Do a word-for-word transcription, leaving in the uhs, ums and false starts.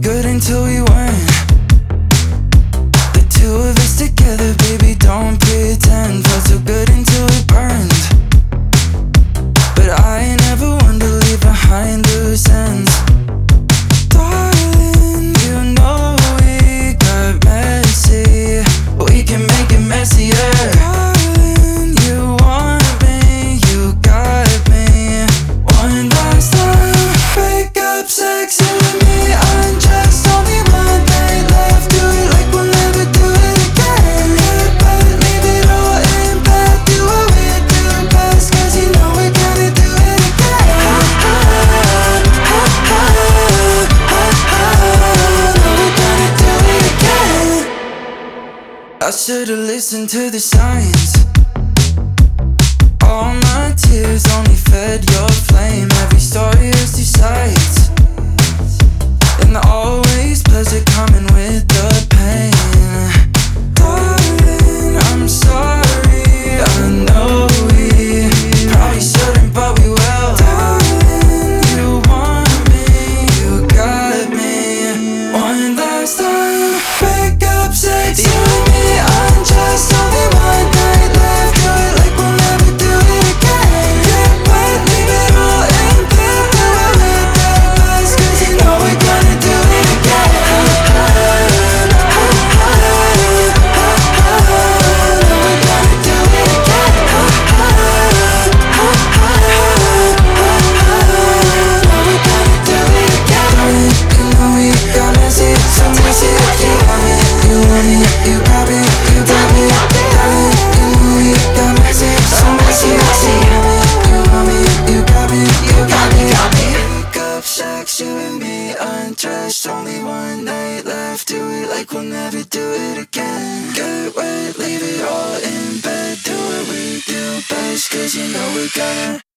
good until we weren't. The two of us together, baby, don't pretend. Felt so good until it burned. But I never wanted to leave behind loose ends. Darling, you know we got messy. We can make it messier. Darling, you want me, you got me. One last time, break up sex with me, undressed, only one night left. Do it like we'll never do it again. Yeah, but leave it all in bed. Do what we do best, cause you know we're gonna do it again. Ha ha, ha ha, ha ha, know we're gonna do it again. I should've listened to the signs. All my tears only fed your flame. Every story has two sides, and always pleasure coming with the pain. Darling, I'm sorry, I know we probably shouldn't, but we will. Darling, you want me, you got me. One last time, break up sex, you and me, undressed, only one night left. Do it like we'll never do it again. Yeah, but leave it all in bed. Do what we do best, cause you know we're gonna do it again. Ha ha, ha ha, ha ha, know we're gonna do it again. Ha ha, ha ha, ha ha, know we're gonna do it again. You know we got messy, so messy. You want me, you want me, you got me, you got me. Darling, you know we got messy, so messy. You want me, you got me, you got me. Break up sex, you and me, undressed, only one night left. Do it like we'll never do it again. Get wet, leave it all in bed. Do what we do best, cause you know we're gonna